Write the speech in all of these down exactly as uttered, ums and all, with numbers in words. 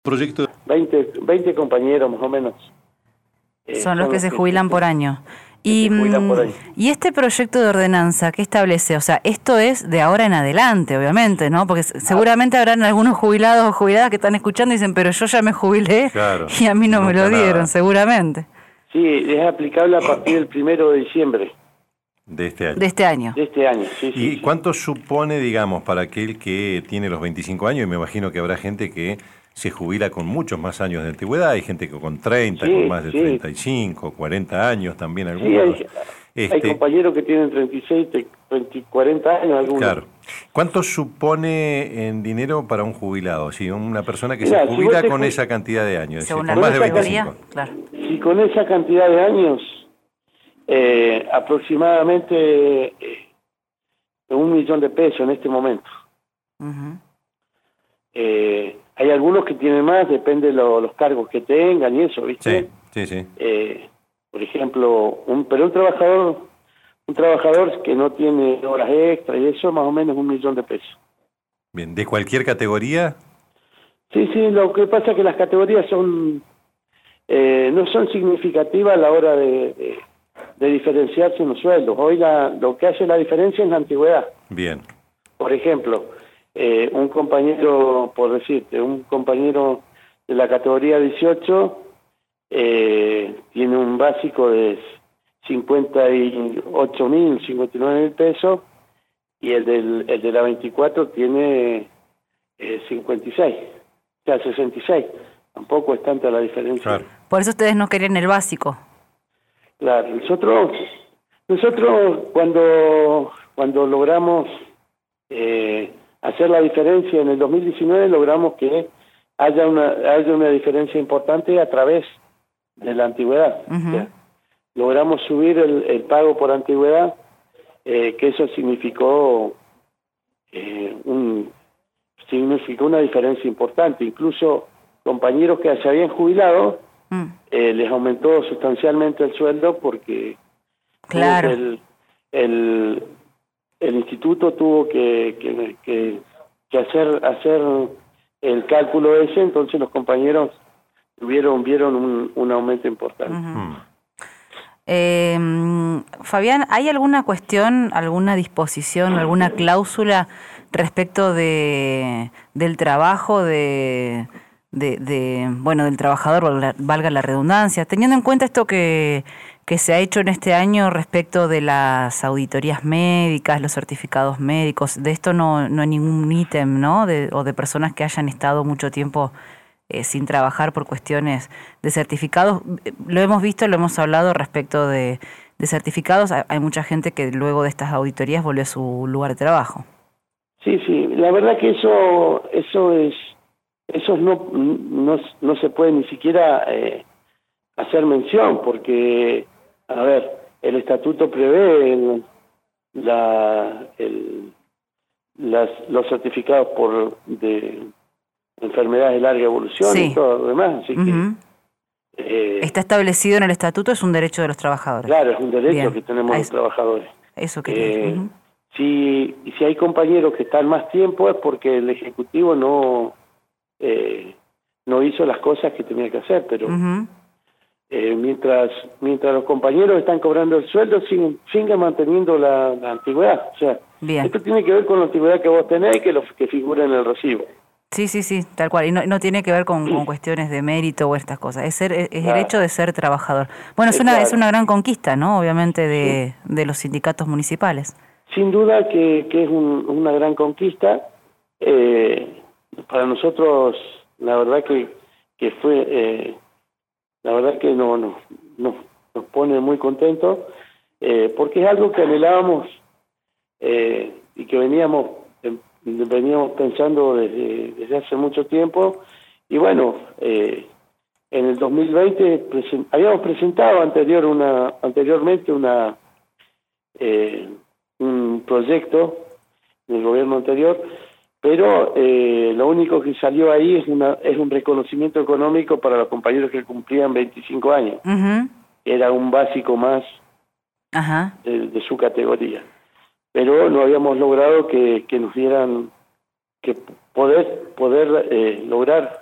Proyecto. veinte, veinte compañeros más o menos. Eh, son, son los que se jubilan por año. Y, por año. y este proyecto de ordenanza, ¿qué establece? O sea, esto es de ahora en adelante, obviamente, ¿no? Porque seguramente habrán algunos jubilados o jubiladas que están escuchando y dicen, pero yo ya me jubilé, claro, y a mí no me lo dieron, nada. Seguramente. Sí, es aplicable a partir del primero de diciembre. De este año. De este año. De este año, sí. ¿Y sí, cuánto sí. supone, digamos, para aquel que tiene los veinticinco años? Y me imagino que habrá gente que se jubila con muchos más años de antigüedad. Hay gente que con treinta, sí, con más de sí. treinta y cinco, cuarenta años también algunos. Sí, hay, este, hay compañeros que tienen treinta y seis, veinte, cuarenta años algunos. Claro. ¿Cuánto supone en dinero para un jubilado? Si una persona que Mira, se jubila si con esa cantidad de años, según decir, con más de veinticinco. Claro. Si con esa cantidad de años, eh, aproximadamente eh, un millón de pesos en este momento. Uh-huh. eh, hay algunos que tienen más, depende de lo, los cargos que tengan y eso, ¿viste? Sí, sí, sí. Eh, por ejemplo, un, pero un trabajador, un trabajador que no tiene horas extra y eso, más o menos un millón de pesos. Bien, ¿de cualquier categoría? Sí, sí, lo que pasa es que las categorías son eh, no son significativas a la hora de, de, de diferenciarse en los sueldos. Hoy la, lo que hace la diferencia es la antigüedad. Bien. Por ejemplo, eh, un compañero, por decirte, un compañero de la categoría dieciocho eh, tiene un básico de cincuenta y ocho mil, cincuenta y nueve mil pesos, y el, del, el de la veinticuatro tiene eh, cincuenta y seis, o sea, sesenta y seis. Tampoco es tanta la diferencia. Claro. Por eso ustedes no querían el básico. Claro, nosotros, nosotros cuando, cuando logramos eh, hacer la diferencia en el dos mil diecinueve, logramos que haya una, haya una diferencia importante a través de la antigüedad. Uh-huh. ¿Ya? Logramos subir el, el pago por antigüedad, eh, que eso significó eh, un significó una diferencia importante. Incluso compañeros que se habían jubilado, mm. eh, les aumentó sustancialmente el sueldo porque claro. el, el, el instituto tuvo que, que, que, que hacer hacer el cálculo ese, entonces los compañeros tuvieron vieron un, un aumento importante. Uh-huh. Mm. Eh, Fabián, ¿hay alguna cuestión, alguna disposición, alguna cláusula respecto de del trabajo de, de, de bueno del trabajador, valga, valga la redundancia, teniendo en cuenta esto que, que se ha hecho en este año respecto de las auditorías médicas, los certificados médicos? De esto no, no hay ningún ítem, ¿no? De, o de personas que hayan estado mucho tiempo Eh, sin trabajar por cuestiones de certificados. Lo hemos visto, lo hemos hablado respecto de, de certificados. Hay mucha gente que luego de estas auditorías volvió a su lugar de trabajo. Sí, sí, la verdad que eso eso es eso no no, no se puede ni siquiera eh, hacer mención, porque, a ver, el estatuto prevé el, la, el, las, los certificados por de enfermedades de larga evolución, sí, y todo lo demás, así uh-huh. que... Eh, está establecido en el estatuto, es un derecho de los trabajadores. Claro, es un derecho Bien. que tenemos eso, los trabajadores. Eso que eh, uh-huh. si, si hay compañeros que están más tiempo es porque el Ejecutivo no eh, no hizo las cosas que tenía que hacer, pero uh-huh. eh, mientras mientras los compañeros están cobrando el sueldo, siguen, siguen manteniendo la, la antigüedad. O sea, Bien. esto tiene que ver con la antigüedad que vos tenés y que, lo, que figura en el recibo. Sí, sí, sí, tal cual. Y no, no tiene que ver con, con cuestiones de mérito o estas cosas. Es ser, es claro. el hecho de ser trabajador. Bueno, es, es una claro. es una gran conquista, ¿no? Obviamente de, sí. de los sindicatos municipales. Sin duda que, que es un, una gran conquista. Eh, para nosotros, la verdad que, que fue, eh, la verdad que no, no, no nos pone muy contentos, eh, porque es algo que anhelábamos eh, y que veníamos veníamos pensando desde, desde hace mucho tiempo. Y bueno, eh, en el dos mil veinte presen, habíamos presentado anterior una anteriormente una eh, un proyecto del gobierno anterior, pero eh, lo único que salió ahí es una es un reconocimiento económico para los compañeros que cumplían veinticinco años. Uh-huh. Era un básico más uh-huh. de, de su categoría, pero no habíamos logrado que, que nos dieran, que poder poder eh, lograr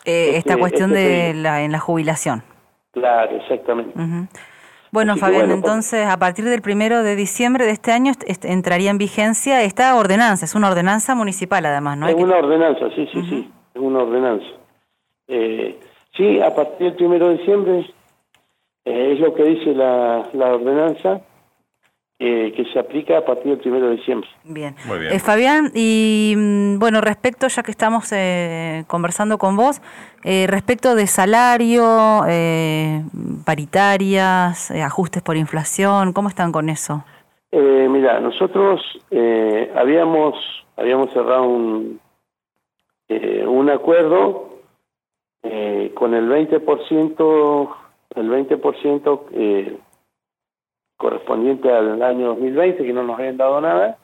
Eh, este, esta cuestión este de la, en la jubilación. Claro, exactamente. Uh-huh. Bueno, Así Fabián, bueno, entonces a partir del primero de diciembre de este año est- est- entraría en vigencia esta ordenanza, es una ordenanza municipal además, ¿no? Es Hay una que... ordenanza, sí, sí, uh-huh. sí, es una ordenanza. Eh, sí, a partir del primero de diciembre eh, es lo que dice la, la ordenanza, eh, que se aplica a partir del primero de diciembre. Bien. Muy bien. Eh, Fabián, y bueno, respecto, ya que estamos eh, conversando con vos, eh, respecto de salario, eh, paritarias, eh, ajustes por inflación, ¿cómo están con eso? Eh, mira, nosotros eh, habíamos habíamos cerrado un, eh, un acuerdo eh, con el veinte por ciento, el veinte por ciento eh, correspondiente al año dos mil veinte, que no nos habían dado nada,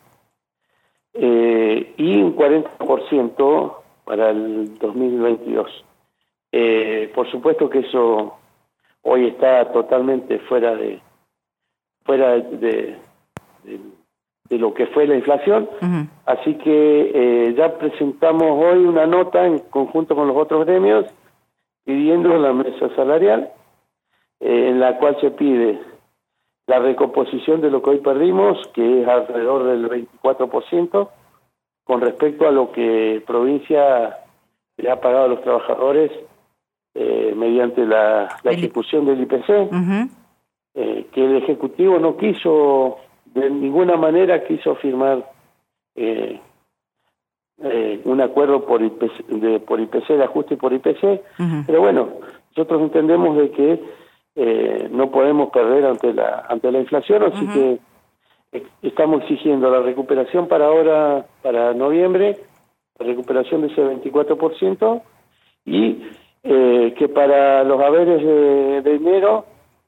eh, y un cuarenta por ciento para el dos mil veintidós. Eh, por supuesto que eso hoy está totalmente fuera de fuera de, de, de, de lo que fue la inflación, uh-huh. Así que eh, ya presentamos hoy una nota en conjunto con los otros gremios pidiendo la mesa salarial, eh, en la cual se pide la recomposición de lo que hoy perdimos, que es alrededor del veinticuatro por ciento, con respecto a lo que provincia le ha pagado a los trabajadores eh, mediante la, la ejecución del I P C, uh-huh. eh, que el Ejecutivo no quiso, de ninguna manera quiso firmar eh, eh, un acuerdo por I P C, de, por I P C, de ajuste por I P C, uh-huh. Pero bueno, nosotros entendemos de que Eh, no podemos perder ante la ante la inflación, así uh-huh. que eh, estamos exigiendo la recuperación para ahora, para noviembre, la recuperación de ese veinticuatro por ciento, y eh, que para los haberes de, de enero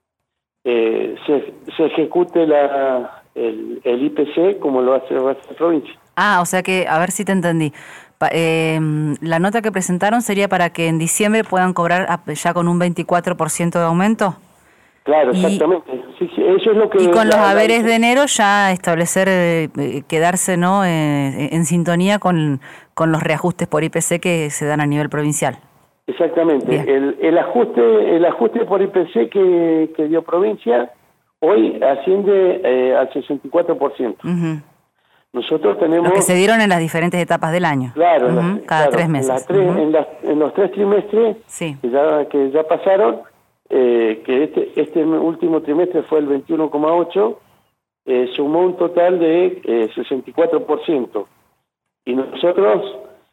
eh, se, se ejecute la el, el I P C como lo hace la provincia. Ah, o sea que, a ver si te entendí. Eh, la nota que presentaron sería para que en diciembre puedan cobrar ya con un veinticuatro por ciento de aumento. Claro, y, exactamente. Sí, sí, eso es lo que y con la, los haberes la... de enero ya establecer, eh, quedarse no eh, en sintonía con, con los reajustes por I P C que se dan a nivel provincial. Exactamente. El, el ajuste el ajuste por I P C que, que dio provincia hoy asciende eh, al sesenta y cuatro por ciento. Uh-huh. Nosotros tenemos... Los que se dieron en las diferentes etapas del año. Claro, uh-huh. las, cada claro, tres meses. En, las tres, uh-huh. en, las, en los tres trimestres sí. que, ya, que ya pasaron, eh, que este, este último trimestre fue el veintiuno coma ocho, eh, sumó un total de eh, sesenta y cuatro por ciento. Y nosotros,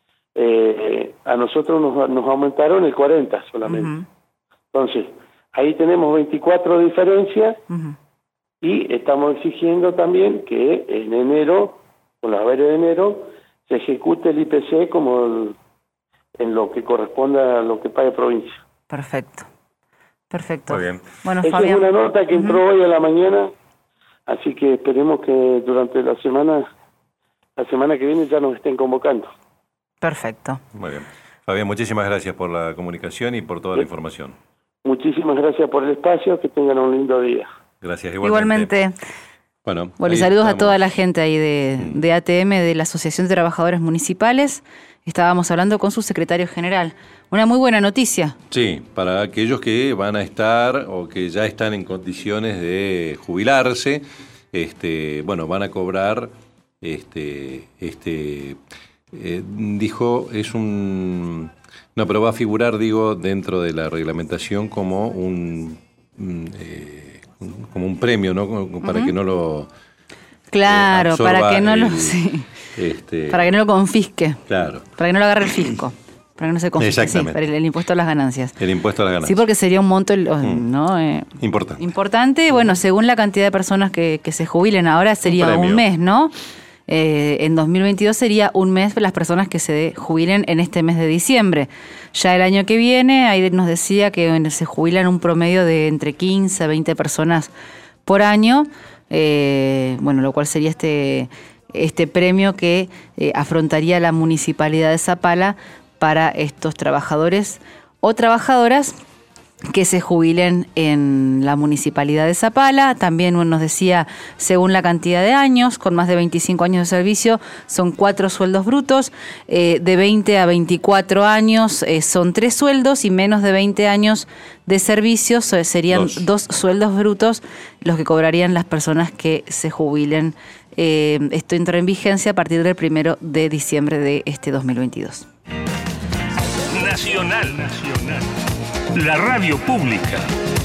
eh, a nosotros nos, nos aumentaron el cuarenta por ciento solamente. Uh-huh. Entonces, ahí tenemos veinticuatro diferencias, uh-huh. Y estamos exigiendo también que en enero, con los haberes de enero, se ejecute el I P C como el, en lo que corresponda a lo que pague provincia. Perfecto, perfecto. Muy bien. Bueno, Esa Fabián. es una nota que entró uh-huh. hoy a la mañana, así que esperemos que durante la semana, la semana que viene ya nos estén convocando. Perfecto. Muy bien. Fabián, muchísimas gracias por la comunicación y por toda la información. Muchísimas gracias por el espacio, que tengan un lindo día. Gracias, igualmente. Igualmente. Bueno, bueno y saludos estamos. A toda la gente ahí de, de A T M, de la Asociación de Trabajadores Municipales. Estábamos hablando con su secretario general. Una muy buena noticia. Sí, para aquellos que van a estar o que ya están en condiciones de jubilarse, este, bueno, van a cobrar, este, este, eh, dijo, es un, no, pero va a figurar, digo, dentro de la reglamentación como un, eh, como un premio, ¿no? Para uh-huh. que no lo claro, eh, para que no el, lo sí. este, para que no lo confisque. Claro. Para que no lo agarre el fisco. Para que no se confisque. Exactamente. Sí, para el, el impuesto a las ganancias. El impuesto a las ganancias. Sí, porque sería un monto, ¿no? Eh, importante. Importante, bueno, según la cantidad de personas que, que se jubilen ahora sería un, un mes, ¿no? Eh, en dos mil veintidós sería un mes las personas que se jubilen en este mes de diciembre. Ya el año que viene, ahí nos decía que se jubilan un promedio de entre quince a veinte personas por año, eh, bueno, lo cual sería este, este premio que eh, afrontaría la Municipalidad de Zapala para estos trabajadores o trabajadoras que se jubilen en la Municipalidad de Zapala. También nos decía, según la cantidad de años, con más de veinticinco años de servicio, son cuatro sueldos brutos, eh, de veinte a veinticuatro años eh, son tres sueldos y menos de veinte años de servicio eh, serían dos. dos sueldos brutos los que cobrarían las personas que se jubilen. Eh, esto entra en vigencia a partir del primero de diciembre de este dos mil veintidós. Nacional, Nacional. La radio pública.